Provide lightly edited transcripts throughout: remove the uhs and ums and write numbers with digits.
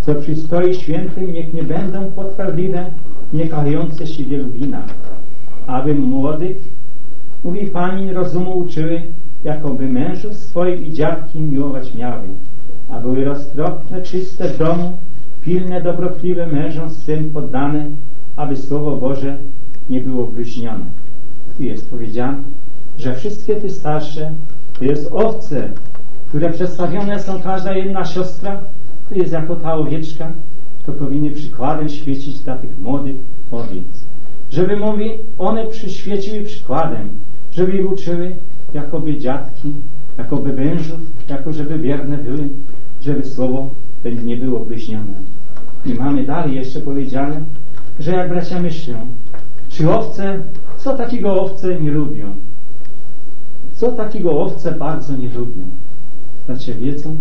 co przystoi świętym, niech nie będą potwarliwe, nie kochające się wielu winach, aby młodych, mówi Pani, rozumu uczyły, jakoby mężów swoich i dziadki miłować miały, a były roztropne, czyste w domu, pilne, dobrotliwe, mężom swym poddane, aby Słowo Boże nie było bluźnione. Tu jest powiedziane, że wszystkie te starsze to jest owce, które przedstawione są, każda jedna siostra, to jest jako ta owieczka, to powinny przykładem świecić dla tych młodych owiec. Żeby, mówi, one przyświeciły przykładem, żeby ich uczyły, jakoby dziadki, jakoby mężów, jako żeby wierne były, żeby słowo nie było bluźnione. I mamy dalej jeszcze powiedziane, że jak bracia myślą, czy owce, co takiego owce nie lubią? Co takiego owce bardzo nie lubią? Bracia wiedzą?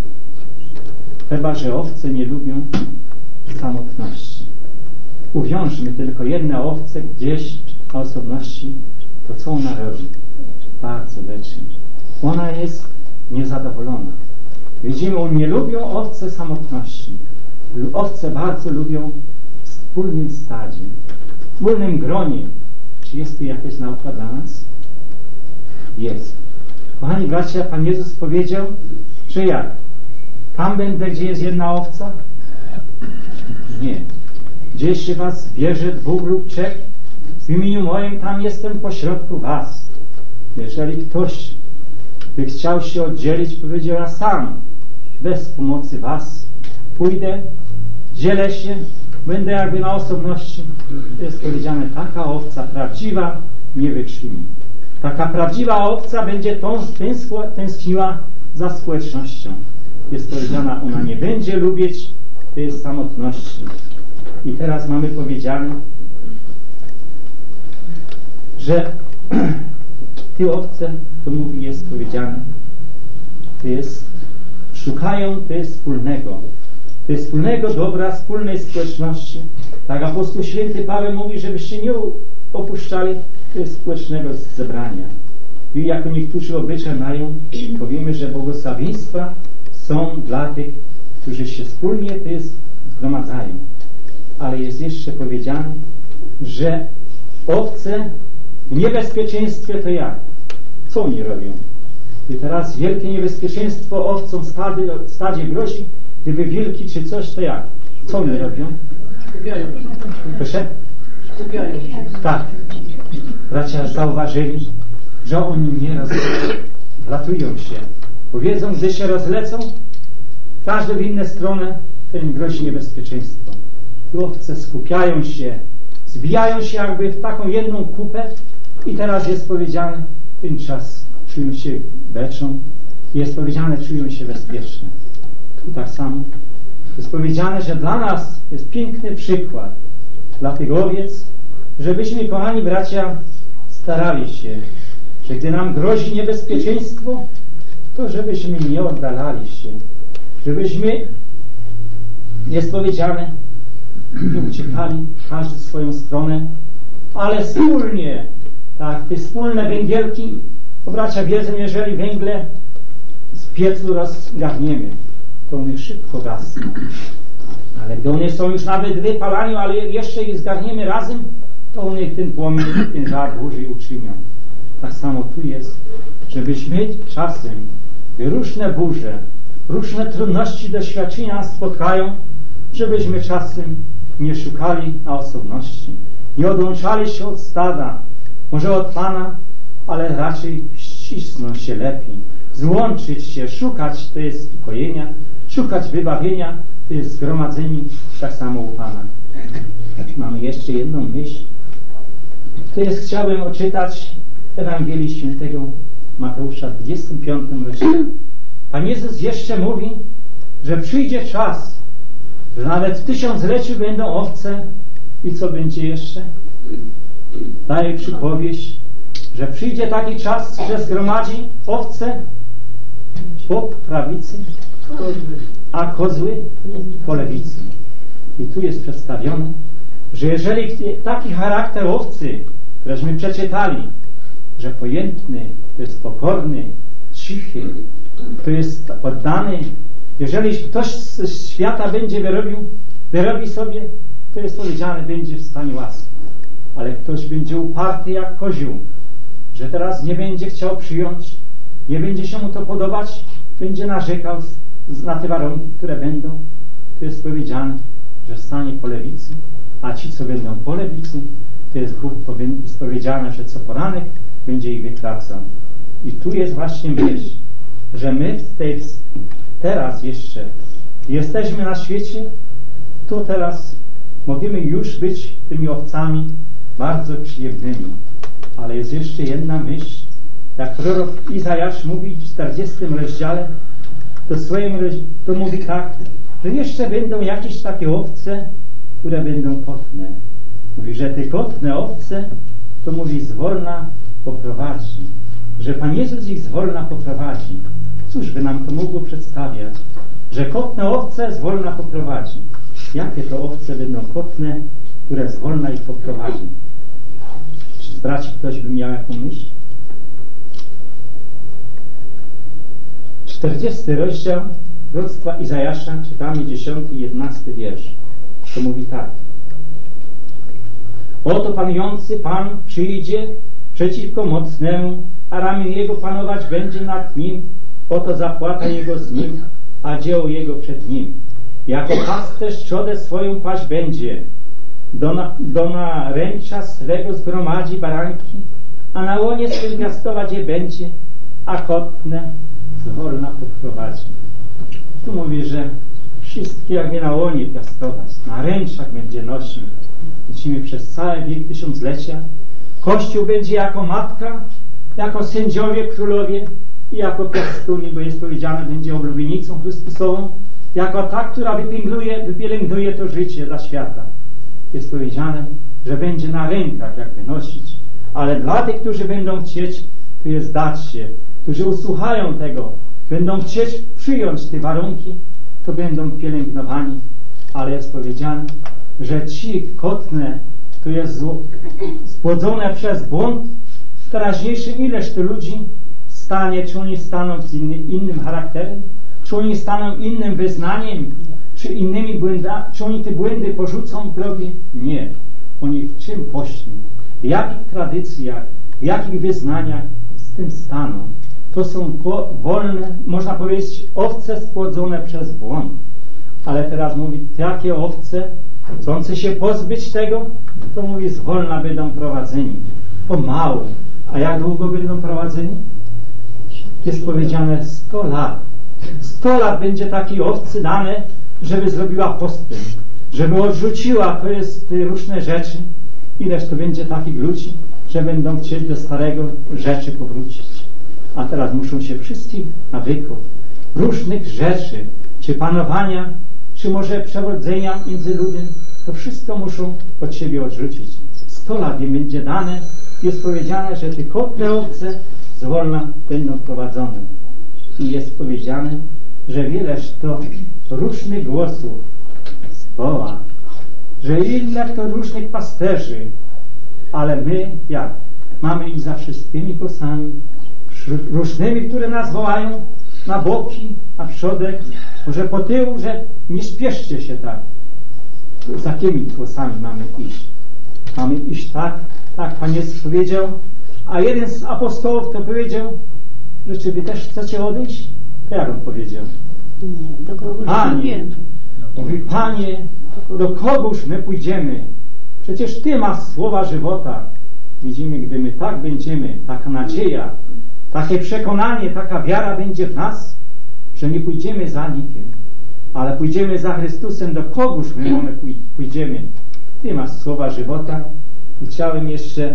Chyba że owce nie lubią samotności. Uwiążmy tylko jedne owce gdzieś na osobności, to co ona robi? Bardzo leczy. Ona jest niezadowolona. Widzimy, nie lubią owce samotności. Owce bardzo lubią w wspólnym stadzie, w wspólnym gronie. Czy jest tu jakaś nauka dla nas? Jest. Kochani bracia, Pan Jezus powiedział, że jak? Tam będę, gdzie jest jedna owca? Nie. Gdzieś się was zbierze 2 lub 3 w imieniu moim, tam jestem pośrodku was. Jeżeli ktoś by chciał się oddzielić, powiedział, ja sam bez pomocy was pójdę, dzielę się, będę jakby na osobności. To jest powiedziane, taka owca prawdziwa nie wytrzyma. Taka prawdziwa owca będzie tęskniła za społecznością. Jest powiedziana, ona nie będzie lubić tej samotności. I teraz mamy powiedziane, że te owce, to mówi, jest powiedziane, to jest, szukają to jest wspólnego dobra, wspólnej społeczności. Tak apostoł święty Paweł mówi, żebyście nie opuszczali to jest społecznego zebrania. I jako niektórzy obyczaj mają, powiemy, że błogosławieństwa są dla tych, którzy się wspólnie to jest zgromadzają. Ale jest jeszcze powiedziane, że owce w niebezpieczeństwie to jak? Co oni robią? I teraz wielkie niebezpieczeństwo owcom w stadzie grozi, gdyby wilki czy coś, to jak? Co oni robią? Skupiają się. Proszę? Skupiają się. Tak. Bracia zauważyli, że oni nie rozlatują się. Bo wiedzą, gdy się rozlecą, każdy w inną stronę, to im grozi niebezpieczeństwo. Tu owce skupiają się, zbijają się jakby w taką jedną kupę i teraz jest powiedziane, ten czas czują się beczą, jest powiedziane, czują się bezpieczne. Tu tak samo. Jest powiedziane, że dla nas jest piękny przykład dla tych owiec, żebyśmy, kochani bracia, starali się, że gdy nam grozi niebezpieczeństwo, to żebyśmy nie oddalali się, żebyśmy, jest powiedziane, nie uciekali każdy w swoją stronę, ale wspólnie, tak, te wspólne węgielki, bo bracia wiedzą, jeżeli węgle z piecu rozgarniemy, to one szybko gasną. Ale gdy one są już nawet wypalane, ale jeszcze je zgarniemy razem, to one ten płomień, ten żar dłużej utrzymią. Tak samo tu jest, żebyśmy czasem, gdy różne burze, różne trudności, doświadczenia nas spotkają, żebyśmy czasem nie szukali na osobności, nie odłączali się od stada, może od Pana, ale raczej ścisnąć się lepiej, złączyć się, szukać, to jest ukojenia, szukać wybawienia, to jest zgromadzenie, tak samo u Pana. Mamy jeszcze jedną myśl. To jest, chciałbym odczytać Ewangelii Świętego Mateusza w 25 rozdziale. Pan Jezus jeszcze mówi, że przyjdzie czas, że nawet w 1000-leciu będą owce i co będzie jeszcze? Daje przypowieść, że przyjdzie taki czas, że zgromadzi owce po prawicy, a kozły po lewicy. I tu jest przedstawione, że jeżeli taki charakter owcy, któreśmy przeczytali, że pojętny, to jest pokorny, cichy, to jest poddany, Jeżeli ktoś z świata będzie wyrobi sobie, to jest powiedziane, będzie w stanie łaski. Ale ktoś będzie uparty jak kozioł, że teraz nie będzie chciał przyjąć, nie będzie się mu to podobać, będzie narzekał na te warunki, które będą. To jest powiedziane, że stanie po lewicy, a ci, co będą po lewicy, to jest powiedziane, że co poranek będzie ich wytracał. I tu jest właśnie myśl, że my teraz jeszcze jesteśmy na świecie, to teraz możemy już być tymi owcami bardzo przyjemnymi. Ale jest jeszcze jedna myśl, jak prorok Izajasz mówi w 40 rozdziale, to mówi tak, że jeszcze będą jakieś takie owce, które będą kotne. Mówi, że te kotne owce, to mówi, zwolna poprowadzi. Że Pan Jezus ich zwolna poprowadzi. Cóż by nam to mogło przedstawiać? Że kotne owce zwolna poprowadzi. Jakie to owce będą kotne, które zwolna ich poprowadzi? Czy z braci ktoś by miał jaką myśl? 40 rozdział proroctwa Izajasza, czytamy 10 i 11 wiersz. To mówi tak. Oto panujący Pan przyjdzie przeciwko mocnemu, a ramię jego panować będzie nad nim. Oto zapłata jego z nim, a dzieło jego przed nim. Jako pasterz trzodę swoją paść będzie. Do naręcza swego zgromadzi baranki, a na łonie swym piastować je będzie, a kotne zwolna poprowadzi. Tu mówi, że wszystkie jakby na łonie piastować, na ręczach będzie nosił. Widzimy przez cały wiek tysiąclecia. Kościół będzie jako matka, jako sędziowie, królowie i jako piastuni, bo jest powiedziane, będzie oblubienicą Chrystusową, jako ta, która wypielęgnuje to życie dla świata. Jest powiedziane, że będzie na rękach jakby nosić. Ale dla tych, którzy będą chcieć, to jest dać się, którzy usłuchają tego, będą chcieć przyjąć te warunki, to będą pielęgnowani. Ale jest powiedziane, że ci kotne, to jest spłodzone przez błąd teraźniejszy, ileż to ludzi stanie, czy oni staną z innym charakterem, czy oni staną innym wyznaniem, czy innymi błędami, czy oni te błędy porzucą w grobie? Nie. Oni w czym poszli? W jakich tradycjach, w jakich wyznaniach z tym staną? To są wolne, można powiedzieć, owce spłodzone przez błąd. Ale teraz mówi, takie owce, chcące się pozbyć tego, to mówi, zwolna będą prowadzeni. Pomału. A jak długo będą prowadzeni? Jest powiedziane 100 lat. 100 lat będzie takiej owcy dane, żeby zrobiła postęp, żeby odrzuciła, to jest różne rzeczy. Ileż to będzie takich ludzi, że będą chcieli do starego rzeczy powrócić. A teraz muszą się wszystkich nawyków, różnych rzeczy, czy panowania, czy może przewodzenia między ludem, to wszystko muszą od siebie odrzucić. 100 lat im będzie dane, jest powiedziane, że te kotne owce zwolna będą prowadzone. I jest powiedziane, że wieleż to różnych głosów woła, że ile to różnych pasterzy, ale my jak? Mamy i za wszystkimi głosami, różnymi, które nas wołają na boki, na przodek, może po tyłu, że nie śpieszcie się tak. Z jakimi głosami mamy iść? Mamy iść tak, tak Pan Jezus powiedział, a jeden z apostołów to powiedział, że czy wy też chcecie odejść? To jak on powiedział? Nie, do kogoś Panie, mówi, Panie, do kogóż my pójdziemy? Przecież Ty masz słowa żywota. Widzimy, gdy my tak będziemy, taka nadzieja, takie przekonanie, taka wiara będzie w nas, że nie pójdziemy za nikim, ale pójdziemy za Chrystusem. Do kogóż my pójdziemy? Ty masz słowa żywota. I chciałem jeszcze,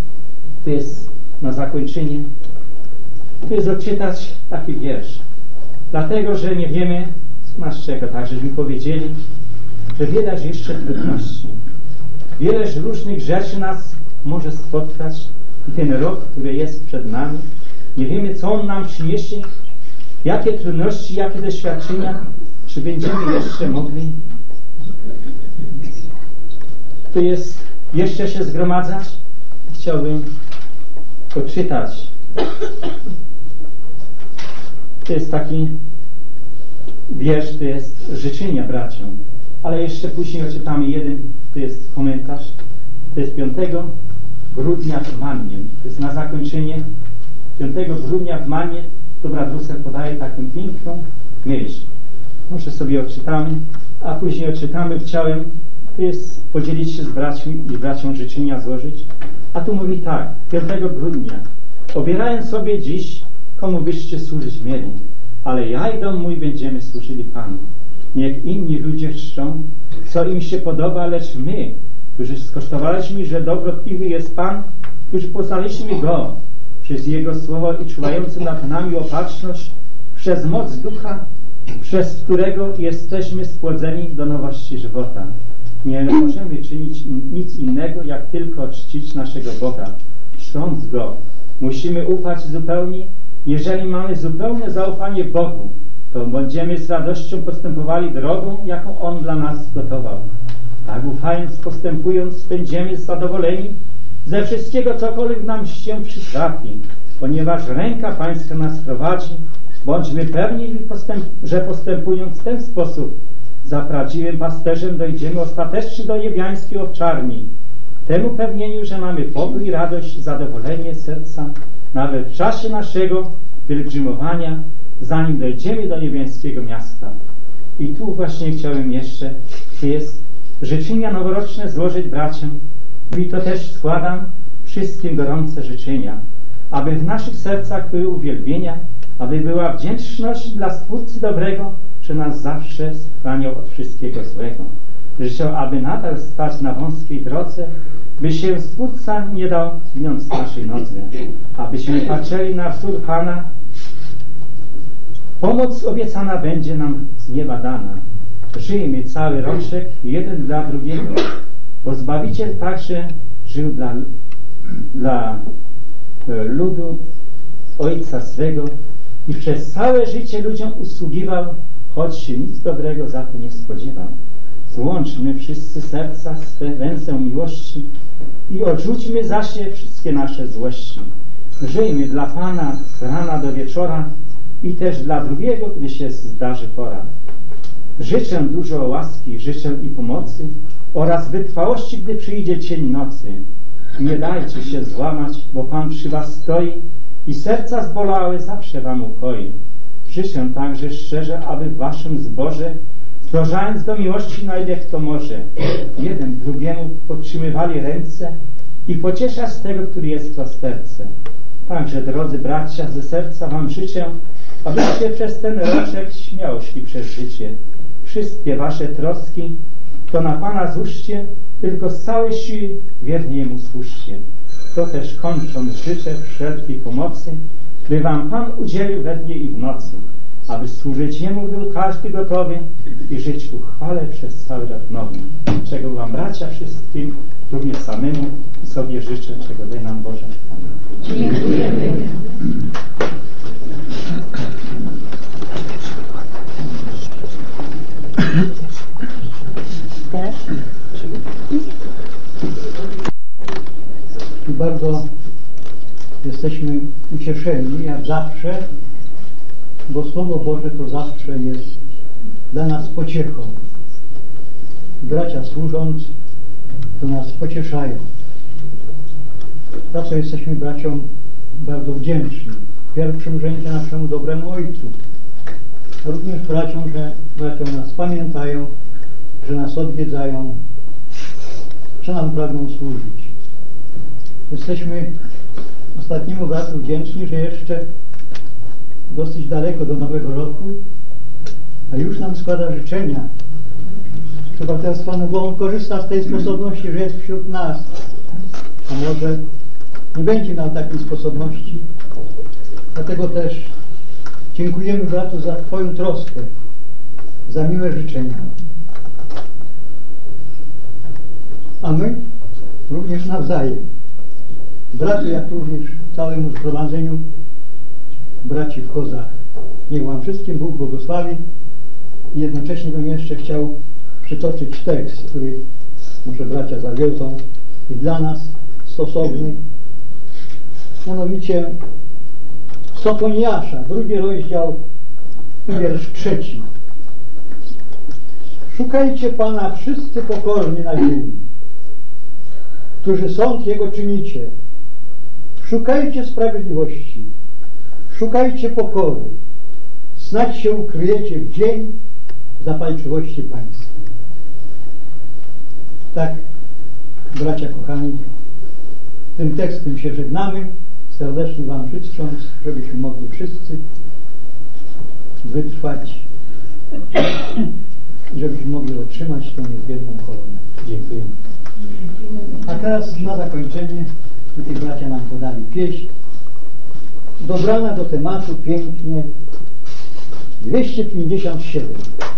to jest na zakończenie, to jest odczytać taki wiersz. Dlatego, że nie wiemy, co nas czeka. Tak, żeśmy powiedzieli, że wieleż jeszcze trudności, wieleż różnych rzeczy nas może spotkać i ten rok, który jest przed nami, nie wiemy, co on nam przyniesie, jakie trudności, jakie doświadczenia, czy będziemy jeszcze mogli to jest jeszcze się zgromadzać. Chciałbym poczytać. To jest taki wiersz to jest życzenia braciom. Ale jeszcze później odczytamy jeden, to jest komentarz, to jest 5 grudnia w Mannie. To jest na zakończenie 5 grudnia w Mannie, to brat Russell podaje taką piękną myśl. Może sobie odczytamy, a później odczytamy. Chciałem, to jest podzielić się z braćmi i braciom życzenia złożyć. A tu mówi tak, 5 grudnia. Obierałem sobie dziś, komu byście służyć mieli, ale ja i dom mój będziemy służyli Panu. Niech inni ludzie czczą, co im się podoba, lecz my, którzy skosztowaliśmy, że dobrotliwy jest Pan, którzy poznaliśmy Go przez Jego Słowo i czuwający nad nami opatrzność, przez moc Ducha, przez którego jesteśmy spłodzeni do nowości żywota. Nie możemy czynić nic innego, jak tylko czcić naszego Boga. Czcząc Go, musimy ufać zupełnie. Jeżeli mamy zupełne zaufanie Bogu, to będziemy z radością postępowali drogą, jaką On dla nas gotował. Tak ufając, postępując, będziemy zadowoleni ze wszystkiego, cokolwiek nam się przytrafi, ponieważ ręka Pańska nas prowadzi. Bądźmy pewni, że postępując w ten sposób za prawdziwym pasterzem dojdziemy ostatecznie do niebiańskiej owczarni. Temu pewnieniu, że mamy pokój, radość, zadowolenie serca, nawet w czasie naszego pielgrzymowania, zanim dojdziemy do niebiańskiego miasta. I tu właśnie chciałem jeszcze, jest życzenia noworoczne złożyć braciom. I to też składam wszystkim gorące życzenia, aby w naszych sercach były uwielbienia, aby była wdzięczność dla Stwórcy dobrego, że nas zawsze schraniał od wszystkiego złego. Życzę, aby nadal stać na wąskiej drodze, by się Stwórca nie dał zwinąć z naszej nodze, abyśmy patrzyli na wzór Pana. Pomoc obiecana będzie nam z nieba dana. Żyjmy cały roczek jeden dla drugiego, bo Zbawiciel także żył dla ludu Ojca swego i przez całe życie ludziom usługiwał, choć się nic dobrego za to nie spodziewał. Złączmy wszyscy serca swe ręce miłości i odrzućmy za się wszystkie nasze złości. Żyjmy dla Pana z rana do wieczora i też dla drugiego, gdy się zdarzy pora. Życzę dużo łaski, życzę i pomocy oraz wytrwałości, gdy przyjdzie cień nocy. Nie dajcie się złamać, bo Pan przy was stoi i serca zbolałe zawsze wam ukoi. Życzę także szczerze, aby w waszym zborze, zdążając do miłości, na ile kto może, jeden drugiemu podtrzymywali ręce i pociesza z tego, który jest w rozterce. Także, drodzy bracia, ze serca wam życzę, abyście przez ten roczek śmiało szli przez życie. Wszystkie wasze troski to na Pana złóżcie, tylko z całej siły wiernie Jemu służcie. To też kończąc życzę wszelkiej pomocy, by wam Pan udzielił we dnie i w nocy, aby służyć Jemu był każdy gotowy i żyć ku chwale przez cały rok nowy. Czego wam, bracia, wszystkim, również samemu sobie życzę, czego daj nam Boże. Amen. Dziękujemy. I bardzo jesteśmy ucieszeni, jak zawsze, bo Słowo Boże to zawsze jest dla nas pociechą. Bracia służąc, to nas pocieszają. Za co jesteśmy braciom bardzo wdzięczni. W pierwszym rzędzie naszemu dobremu Ojcu. A również braciom, że bracia nas pamiętają, że nas odwiedzają, że nam pragną służyć. Jesteśmy ostatniemu bratu wdzięczni, że jeszcze dosyć daleko do Nowego Roku, a już nam składa życzenia. Chyba teraz Panu, bo On korzysta z tej sposobności, że jest wśród nas. A może nie będzie miał takiej sposobności. Dlatego też dziękujemy bratu za Twoją troskę, za miłe życzenia. A my również nawzajem. Bratu, jak również całemu zgromadzeniu braci w Kozach. Niech wam wszystkim Bóg błogosławi. I jednocześnie bym jeszcze chciał przytoczyć tekst, który może bracia zawiozą i dla nas stosowny. Mianowicie Sofoniasza, 2 rozdział, wiersz 3. Szukajcie Pana wszyscy pokorni na ziemi, którzy sąd Jego czynicie. Szukajcie sprawiedliwości, szukajcie pokory, snadź się ukryjecie w dzień zapalczywości Pańskiej. Tak, bracia kochani, tym tekstem się żegnamy. Serdecznie Wam życząc, żebyśmy mogli wszyscy wytrwać i żebyśmy mogli otrzymać tą niezbędną koronę. Dziękuję. A teraz na zakończenie tutaj bracia nam podali pieśń dobrana do tematu pięknie 257.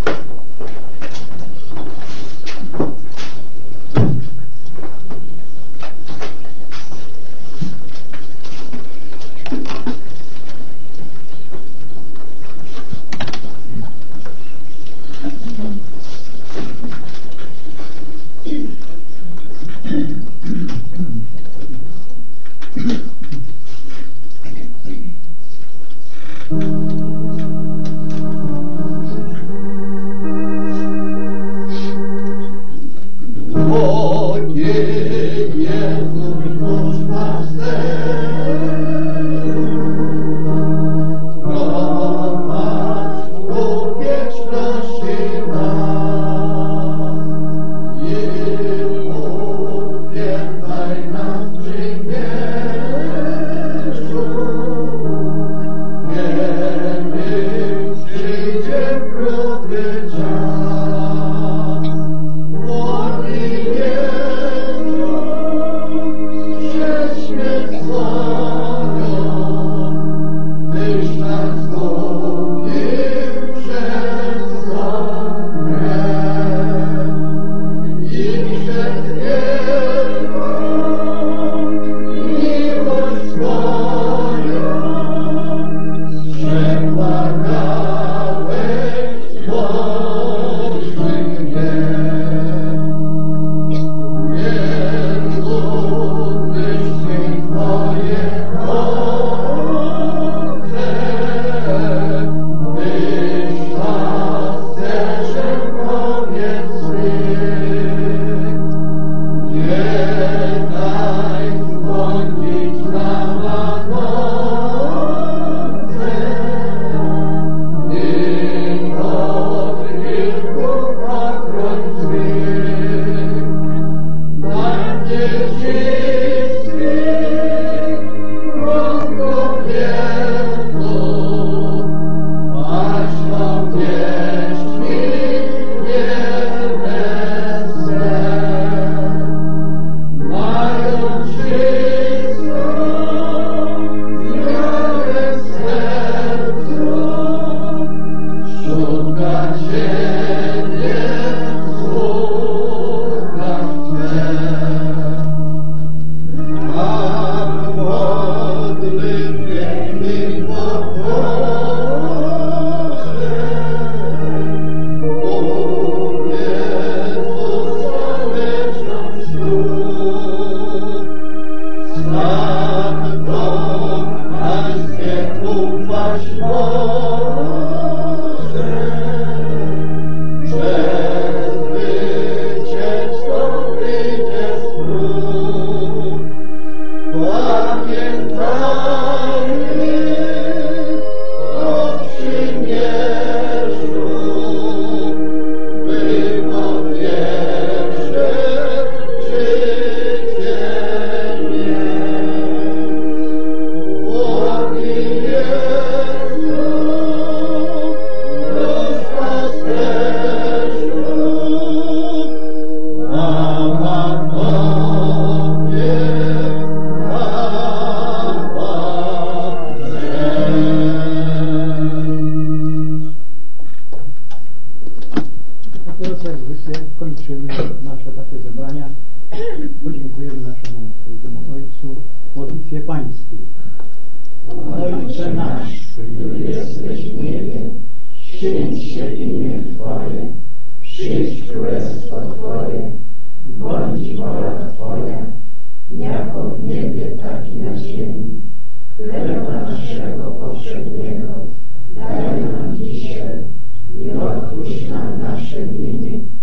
Podziękujemy naszemu drogiemu Ojcu w modlitwie pańskiej. Ojcze nasz, który jesteś w niebie, święć się imię Twoje, przyjdź królestwo Twoje, bądź wola Twoja, jako w niebie, tak i na ziemi. Chleba naszego powszedniego daj nam dzisiaj i odpuść nam nasze winy,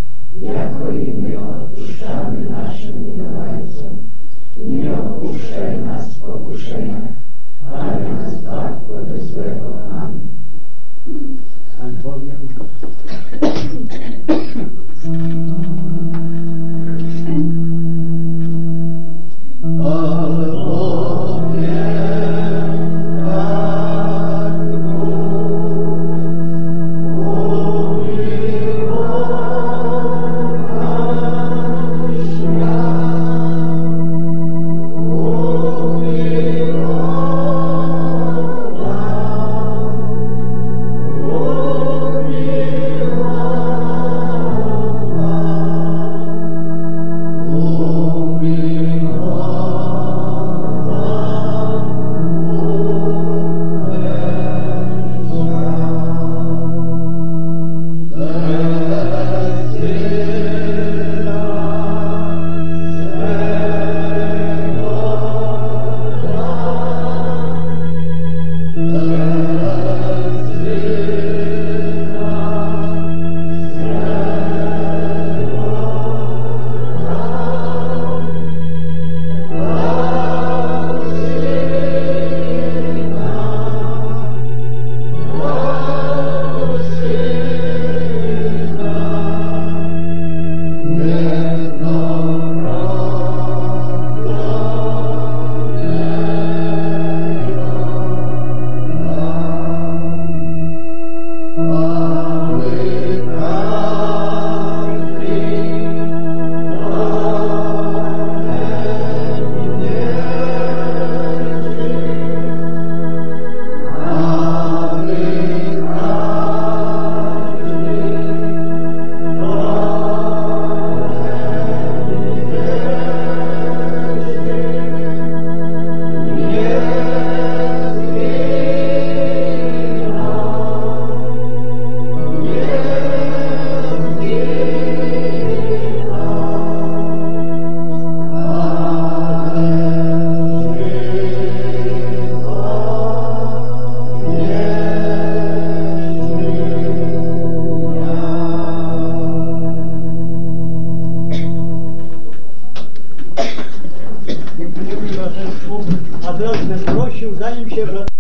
teraz bym prosił, zanim się